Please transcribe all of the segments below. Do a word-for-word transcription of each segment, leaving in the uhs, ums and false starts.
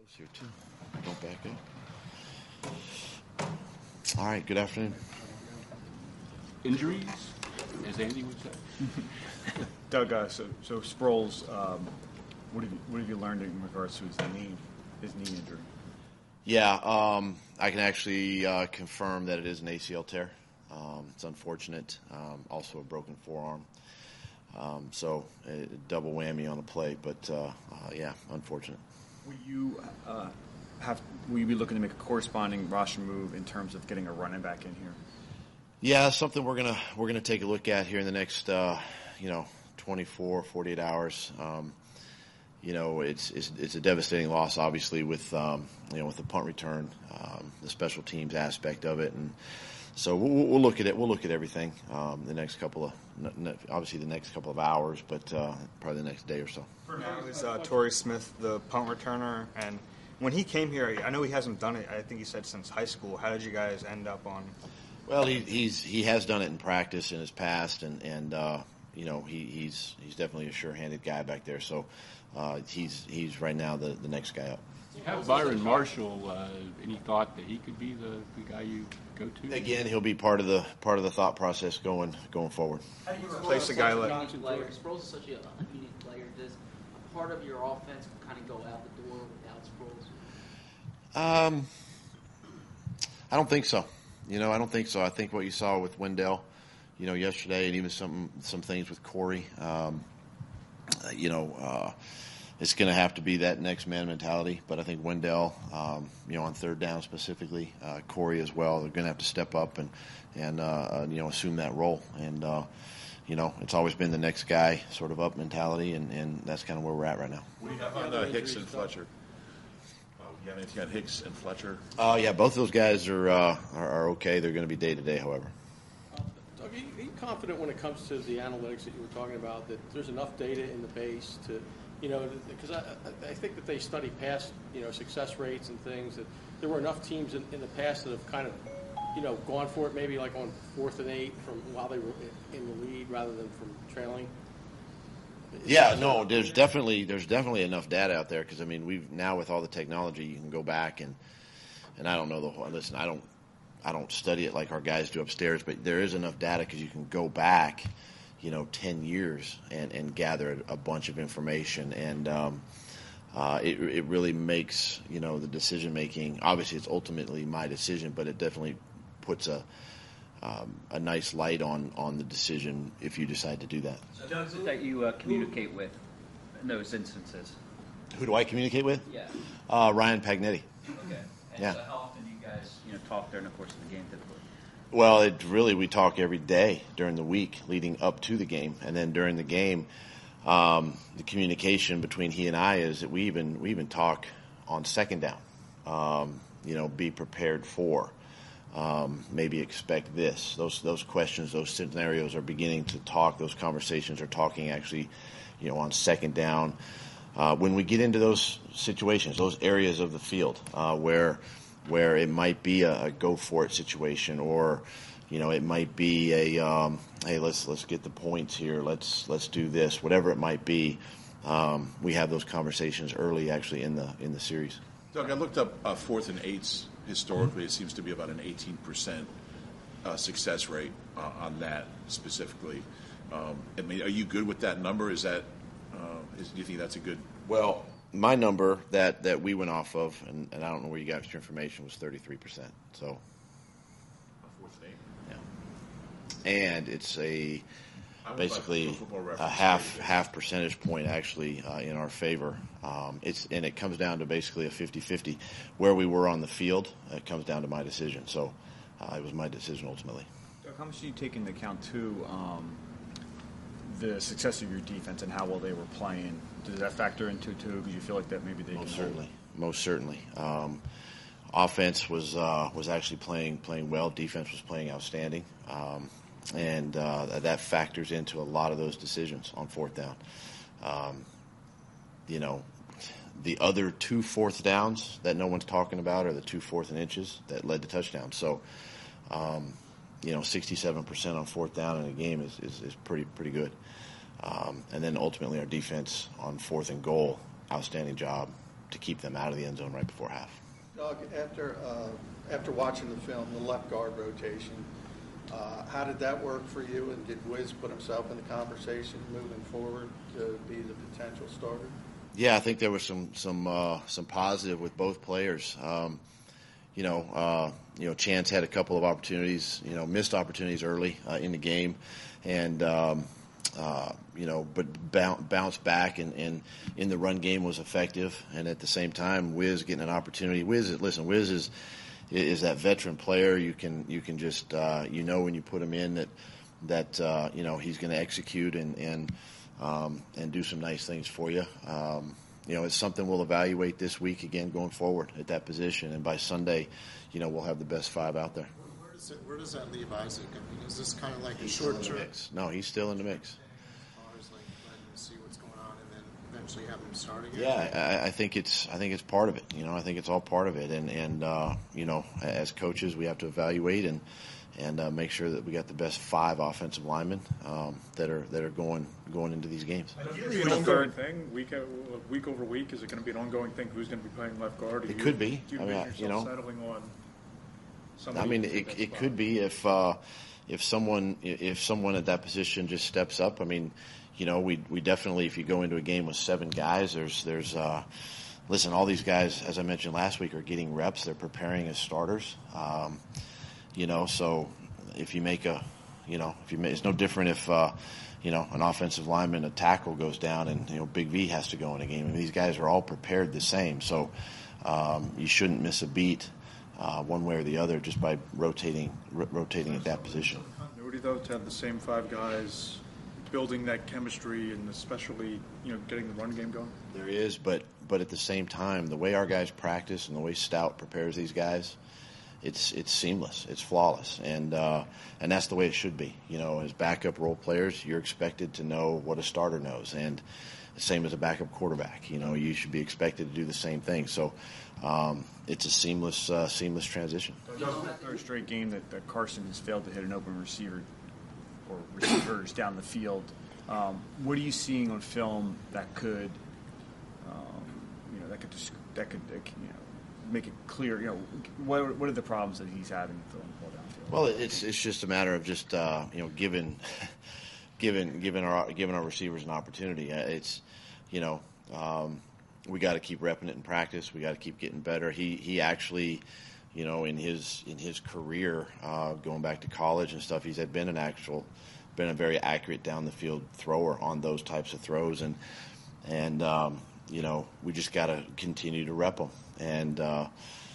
Close here too. Don't back up. All right. Good afternoon. Injuries, as Andy would say. Doug, uh, so so Sproles, um, what have you what have you learned in regards to his knee, his knee injury? Yeah, um, I can actually uh, confirm that it is an A C L tear. Um, it's unfortunate. Um, also a broken forearm. Um, so a double whammy on the play, but uh, uh, yeah, unfortunate. Will you uh, have? Will you be looking to make a corresponding roster move in terms of getting a running back in here? Yeah, something we're gonna we're gonna take a look at here in the next uh, you know twenty-four, forty-eight hours. Um, you know, it's, it's it's a devastating loss, obviously, with um, you know with the punt return, um, the special teams aspect of it, and so we'll, we'll look at it. We'll look at everything um, the next couple of obviously the next couple of hours, but uh, probably the next day or so. For now is uh, Torrey Smith, the punt returner, and when he came here, I know he hasn't done it. I think he said since high school. How did you guys end up on? Well, he, he's he has done it in practice in his past, and and uh, you know he, he's he's definitely a sure-handed guy back there. So uh, he's he's right now the, the next guy up. You have Byron Marshall. Uh, any thought that he could be the, the guy you go to? Again, he'll be part of the part of the thought process going going forward. How do you replace a guy like Sproles is such a unique player. Does a part of your offense kind of go out the door without Sproles? Um, I don't think so. You know, I don't think so. I think what you saw with Wendell, you know, yesterday, and even some some things with Corey, um, you know, uh, it's going to have to be that next man mentality. But I think Wendell, um, you know, on third down specifically, uh, Corey as well, they're going to have to step up and and uh, you know assume that role. And uh, you know, it's always been the next guy sort of up mentality, and, and that's kind of where we're at right now. What do you have on uh, Hicks and Fletcher? You got anything on Hicks and Fletcher? Oh, uh, yeah, both of those guys are, uh, are are okay. They're going to be day-to-day, however. Uh, Doug, are you, are you confident when it comes to the analytics that you were talking about that there's enough data in the base to, you know, because I, I think that they study past, you know, success rates and things, that there were enough teams in, in the past that have kind of, you know, gone for it maybe like on fourth and eight from while they were in the lead rather than from trailing? Yeah, no, there's definitely there's definitely enough data out there because I mean we've now with all the technology you can go back and and I don't know the whole listen I don't I don't study it like our guys do upstairs, but there is enough data because you can go back, you know, ten years and and gather a bunch of information, and um, uh, it it really makes, you know, the decision making. Obviously, it's ultimately my decision, but it definitely puts a Um, a nice light on, on the decision if you decide to do that. Doug, that you uh, communicate with in those instances? Who do I communicate with? Yeah. Uh, Ryan Pagnetti. Okay. And yeah. So how often do you guys, you know, talk during the course of the game typically? Well, it really we talk every day during the week leading up to the game, and then during the game, um, the communication between he and I is that we even we even talk on second down. Um, you know, be prepared for. Um, maybe expect this. Those those questions, those scenarios are beginning to talk. Those conversations are talking actually, you know, on second down. Uh, when we get into those situations, those areas of the field uh, where where it might be a, a go for it situation, or you know, it might be a um, hey, let's let's get the points here. Let's let's do this. Whatever it might be, um, we have those conversations early, actually in the in the series. Doug, I looked up uh, fourth and eights. Historically, it seems to be about an eighteen percent uh, success rate uh, on that specifically. Um, I mean, are you good with that number? Is that uh, is, do you think that's a good? Well, my number that, that we went off of, and, and I don't know where you got your information, was thirty-three percent. So, fourth and eight. Yeah, and it's a basically a half half percentage point actually uh, in our favor. Um, it's and it comes down to basically a fifty-fifty. Where we were on the field, it comes down to my decision. So uh, it was my decision ultimately. Doug, how much do you take into account too um, the success of your defense and how well they were playing? Does that factor into too? Because you feel like that maybe they most can certainly, most certainly. Um, offense was uh, was actually playing playing well. Defense was playing outstanding. Um, And uh, that factors into a lot of those decisions on fourth down. Um, you know, the other two fourth downs that no one's talking about are the two fourth and inches that led to touchdowns. So, um, you know, sixty-seven percent on fourth down in a game is, is, is pretty pretty good. Um, and then ultimately our defense on fourth and goal, outstanding job. to keep them out of the end zone right before half. Doug, after uh, after watching the film, the left guard rotation, uh, how did that work for you? And did Wiz put himself in the conversation moving forward to be the potential starter? Yeah, I think there was some some uh, some positive with both players. Um, you know, uh, you know, Chance had a couple of opportunities, you know, missed opportunities early uh, in the game, and um, uh, you know, but bounced back and, and in the run game was effective. And at the same time, Wiz getting an opportunity. Wiz, is, listen, Wiz is is that veteran player. You can you can just uh, you know when you put him in that that uh, you know he's going to execute and and um, and do some nice things for you. Um, You know, it's something we'll evaluate this week again going forward at that position. And by Sunday, you know, we'll have the best five out there. Where does, it, where does that leave Isaac? I mean, is this kind of like He's a short still in the term? mix. No, he's still in the mix. As far as like letting him see what's going on and then eventually have him start again? Yeah, I, I think it's I think it's part of it. You know, I think it's all part of it. And, and uh, you know, as coaches, we have to evaluate and and uh, make sure that we got the best five offensive linemen um, that are that are going going into these games. Is it an ongoing thing, week uh, week over week? Is it going to be an ongoing thing? Who's going to be playing left guard? It you, could be. Do you I mean, yourself you know, settling on I somebody mean, to take it that it spot? could be if uh, if someone if someone at that position just steps up. I mean, you know, we we definitely, if you go into a game with seven guys, there's there's uh, listen, all these guys, as I mentioned last week, are getting reps. They're preparing as starters. Um, you know, so if you make a, you know, if you make, it's no different if, uh, you know, an offensive lineman, a tackle goes down and, you know, Big V has to go in a game. I mean, these guys are all prepared the same. So um, you shouldn't miss a beat uh, one way or the other just by rotating r- rotating at that position. Continuity, though, to have the same five guys building that chemistry and especially, you know, getting the run game going? There is, but but at the same time, the way our guys practice and the way Stout prepares these guys, it's it's seamless, it's flawless, and uh, and that's the way it should be. You know, as backup role players, you're expected to know what a starter knows, and the same as a backup quarterback. You know, you should be expected to do the same thing. So um, it's a seamless uh, seamless transition. Third straight game that, that Carson has failed to hit an open receiver or receivers down the field. Um, what are you seeing on film that could, um, you know, that could just, that could, that could, you know, make it clear? You know, what what are the problems that he's having throwing the ball downfield? Well, it's it's just a matter of just uh, you know giving giving giving our giving our receivers an opportunity. It's you know um, we got to keep repping it in practice. We got to keep getting better. He he actually. You know, in his in his career, uh, going back to college and stuff, he's had been an actual, been a very accurate down the field thrower on those types of throws, and and um, you know, we just got to continue to rep them. And uh,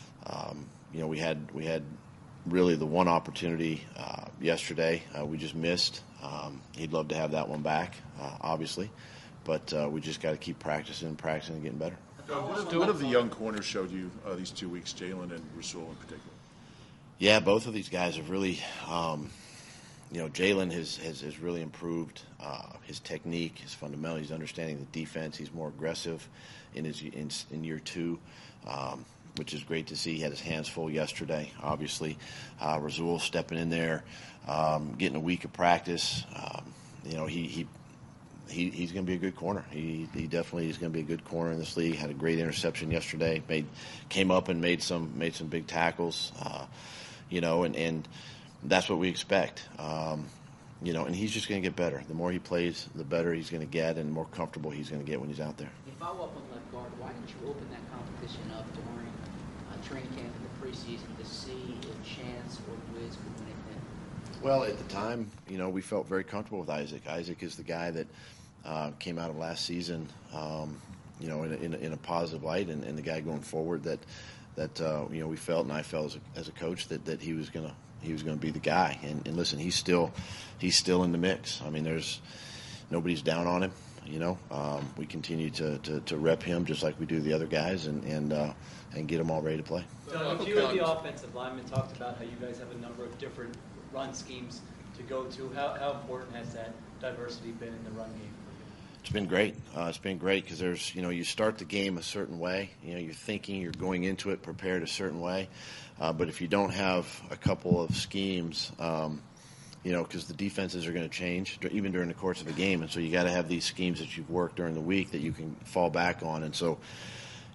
um, you know, we had we had really the one opportunity uh, yesterday uh, we just missed. Um, he'd love to have that one back, uh, obviously, but uh, we just got to keep practicing, practicing, and getting better. Uh, what, have, what have the young corners showed you uh, these two weeks, Jalen and Rasul in particular? Yeah, both of these guys have really, um, you know, Jalen has, has, has really improved uh, his technique, his fundamentals, he's understanding the defense. He's more aggressive in his in, in year two, um, which is great to see. He had his hands full yesterday, obviously. Uh, Rasul stepping in there, um, getting a week of practice. Um, you know, he he. He, he's going to be a good corner. He, he definitely is going to be a good corner in this league. Had a great interception yesterday. Made came up and made some made some big tackles. Uh, you know, and, and that's what we expect. Um, you know, and he's just going to get better. The more he plays, the better he's going to get, and the more comfortable he's going to get when he's out there. If I follow up on left guard, why didn't you open that competition up during uh, training camp in the preseason to see if Chance or Wiz could win it then? Well, at the time, you know, we felt very comfortable with Isaac. Isaac is the guy that uh, came out of last season, um, you know, in a, in, a, in a positive light, and, and the guy going forward that that uh, you know we felt, and I felt as a, as a coach that, that he was gonna he was gonna be the guy. And, and listen, he's still he's still in the mix. I mean, there's nobody's down on him. You know, um, we continue to, to, to rep him just like we do the other guys, and and uh, and get them all ready to play. Doug, you and the offensive lineman talked about how you guys have a number of different run schemes to go to. How, how important has that diversity been in the run game for you? It's been great. Uh, it's been great because there's, you know, you start the game a certain way. You know, you're thinking, you're going into it prepared a certain way. Uh, but if you don't have a couple of schemes, um, you know, because the defenses are going to change even during the course of the game. And so you got to have these schemes that you've worked during the week that you can fall back on. And so,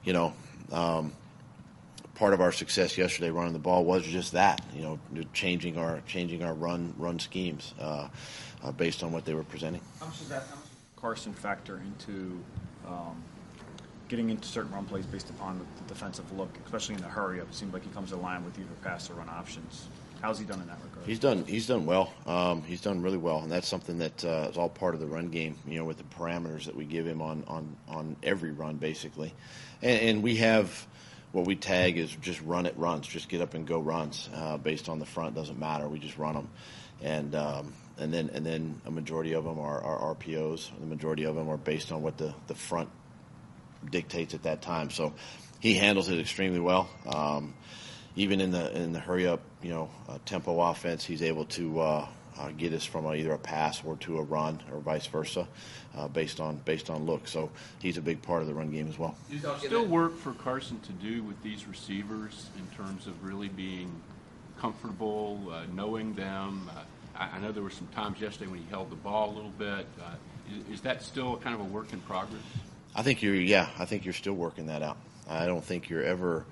you know, um, part of our success yesterday running the ball was just that, you know, changing our changing our run run schemes uh, uh, based on what they were presenting. How much does that how much does Carson factor into um, getting into certain run plays based upon the, the defensive look, especially in the hurry up? It seems like he comes to the line with either pass or run options. How's he done in that regard? He's done. He's done well. Um, he's done really well, and that's something that uh, is all part of the run game. You know, with the parameters that we give him on on, on every run, basically, and, and we have what we tag is just run it runs, just get up and go runs uh, based on the front. Doesn't matter. We just run them, and um, and then and then a majority of them are, are R P Os. The majority of them are based on what the, the front dictates at that time. So he handles it extremely well. Um, Even in the in the hurry up, you know, uh, tempo offense, he's able to uh, uh, get us from a, either a pass or to a run, or vice versa, uh, based on based on look. So he's a big part of the run game as well. Is there still work for Carson to do with these receivers in terms of really being comfortable, uh, knowing them? Uh, I, I know there were some times yesterday when he held the ball a little bit. Uh, is, is that still kind of a work in progress? I think you're yeah. I think you're still working that out. I don't think you're ever.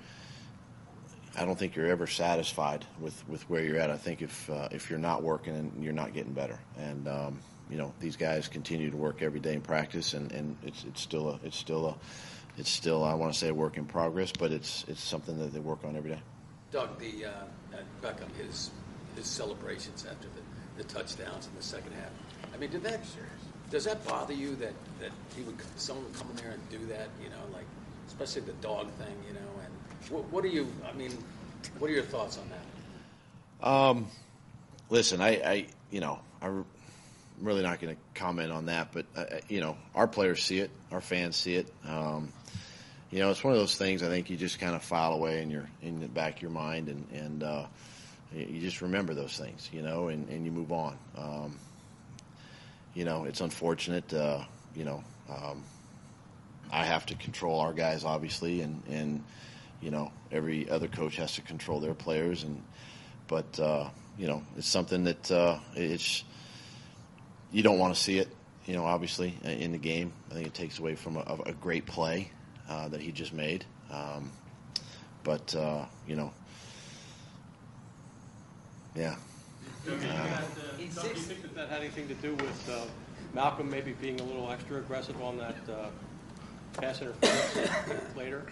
I don't think you're ever satisfied with, with where you're at. I think if uh, if you're not working, and you're not getting better. And um, you know, these guys continue to work every day in practice, and, and it's it's still a it's still a it's still I want to say a work in progress, but it's it's something that they work on every day. Doug, the uh, Beckham, his his celebrations after the, the touchdowns in the second half. I mean, did that does that bother you that, that he would someone would come in there and do that? You know, like especially the dog thing. You know, and what, what are you? I mean, what are your thoughts on that? Um, listen, I, I you know I'm really not going to comment on that, but uh, you know, our players see it, our fans see it. Um, you know, it's one of those things I think you just kind of file away in your in the back of your mind, and and uh, you just remember those things, you know, and, and you move on. Um, you know, it's unfortunate. Uh, you know, um, I have to control our guys, obviously, and and you know, every other coach has to control their players, and but uh, you know, it's something that uh, it's you don't want to see it. You know, obviously in the game, I think it takes away from a, a great play uh, that he just made. Um, but uh, you know, yeah. Do you, think that, uh, do you think that that had anything to do with uh, Malcolm maybe being a little extra aggressive on that uh, pass interference later?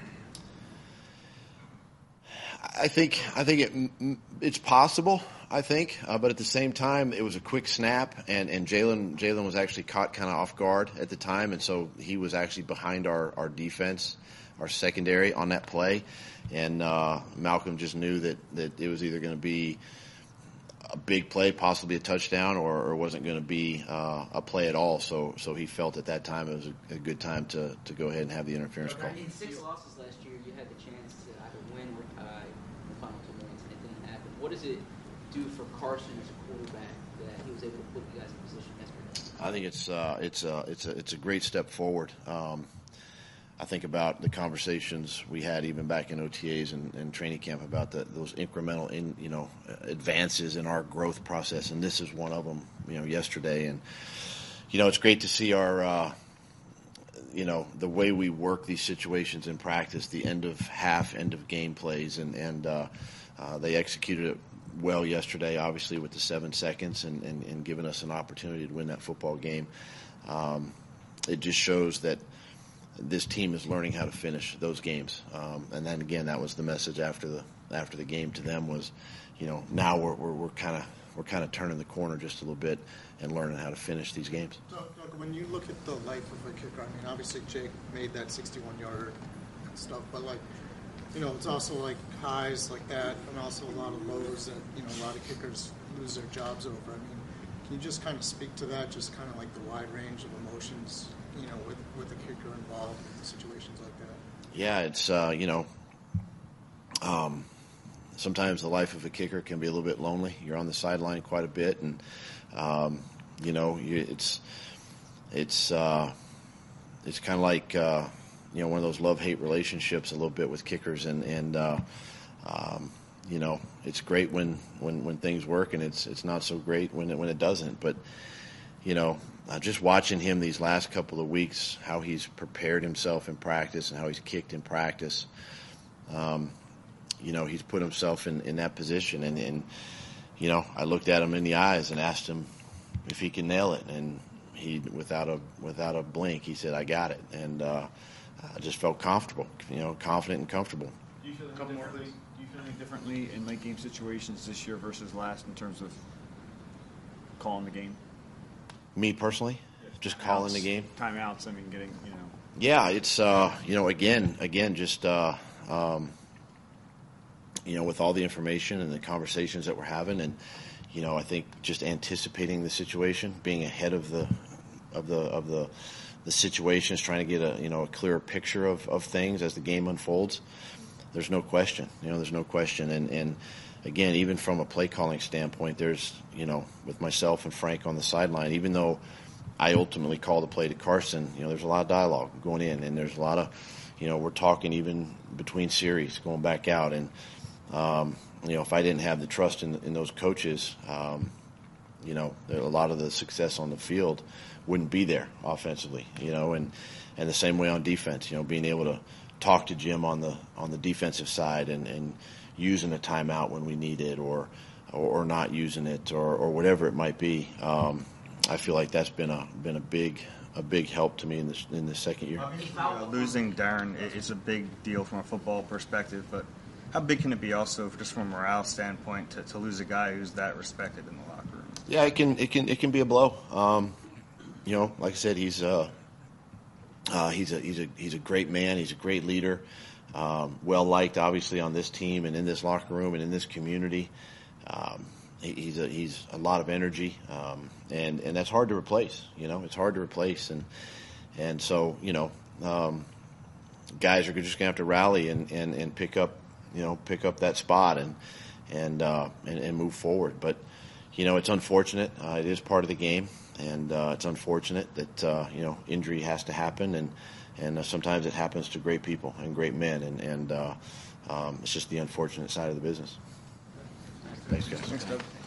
I think I think it it's possible. I think, uh, but at the same time, it was a quick snap, and and Jalen Jalen was actually caught kind of off guard at the time, and so he was actually behind our, our defense, our secondary on that play, and uh, Malcolm just knew that, that it was either going to be a big play, possibly a touchdown, or, or wasn't going to be uh, a play at all. So so he felt at that time it was a, a good time to, to go ahead and have the interference call. In six losses last year, you had the chance to either win or tie in the final two minutes, and it didn't happen. What does it do for Carson as a quarterback that he was able to put you guys in position yesterday? I think it's uh, it's uh, it's a it's a great step forward. Um, I think about the conversations we had even back in O T As and, and training camp about the, those incremental, in, you know, advances in our growth process, and this is one of them. You know, yesterday, and you know, it's great to see our, uh, you know, the way we work these situations in practice, the end of half, end of game plays, and and uh, uh, they executed it well yesterday, obviously with the seven seconds, and, and, and giving us an opportunity to win that football game. Um, it just shows that this team is learning how to finish those games, um, and then again, that was the message after the after the game to them was, you know, now we're we're kind of we're kind of turning the corner just a little bit and learning how to finish these games. Doug, Doug, when you look at the life of a kicker, I mean, obviously Jake made that sixty-one yarder and stuff, but like, you know, it's also like highs like that, and also a lot of lows that, you know, a lot of kickers lose their jobs over. I mean, can you just kind of speak to that, just kind of like the wide range of emotions, you know, with with a kicker involved in situations like that? Yeah, it's uh, you know, um, sometimes the life of a kicker can be a little bit lonely. You're on the sideline quite a bit, and um, you know, you, it's it's uh, it's kind of like uh, you know, one of those love-hate relationships a little bit with kickers, and and uh, um, you know, it's great when, when, when things work, and it's it's not so great when it when it doesn't. But you know, uh, just watching him these last couple of weeks, how he's prepared himself in practice and how he's kicked in practice. Um, you know, he's put himself in, in that position. And, and, you know, I looked at him in the eyes and asked him if he can nail it. And he, without a without a blink, he said, I got it. And uh, I just felt comfortable, you know, confident and comfortable. Do you feel any differently, do you feel any differently in late game situations this year versus last in terms of calling the game? Me personally? Just calling the game? Timeouts, I mean, getting, you know. Yeah, it's, uh, you know, again, again, just, uh, um, you know, with all the information and the conversations that we're having, and, you know, I think just anticipating the situation, being ahead of the, of the, of the, the situations, trying to get a, you know, a clearer picture of, of things as the game unfolds. There's no question, you know, there's no question. And, and again, even from a play calling standpoint, there's, you know, with myself and Frank on the sideline, even though I ultimately call the play to Carson, you know, there's a lot of dialogue going in, and there's a lot of, you know, we're talking even between series, going back out. And, um, you know, if I didn't have the trust in, in those coaches, um, you know, a lot of the success on the field wouldn't be there offensively, you know, and, and the same way on defense, you know, being able to talk to Jim on the on the defensive side and, and using a timeout when we need it, or or, or not using it, or, or whatever it might be. Um, I feel like that's been a been a big a big help to me in this in the second year. Uh, losing Darren is a big deal from a football perspective, but how big can it be also, just from a morale standpoint, to, to lose a guy who's that respected in the locker room? Yeah, it can it can it can be a blow. Um, you know, like I said, he's uh, uh, he's a he's a he's a great man. He's a great leader, um, well liked obviously on this team and in this locker room and in this community. Um, he, he's a he's a lot of energy, um, and and that's hard to replace. You know, it's hard to replace, and and so you know, um, guys are just gonna have to rally and, and, and pick up you know pick up that spot and and uh, and, and move forward. But you know, it's unfortunate. Uh, it is part of the game, and uh, it's unfortunate that uh, you know injury has to happen, and and uh, sometimes it happens to great people and great men, and and uh, um, it's just the unfortunate side of the business. Thanks, guys. Thanks, Doug.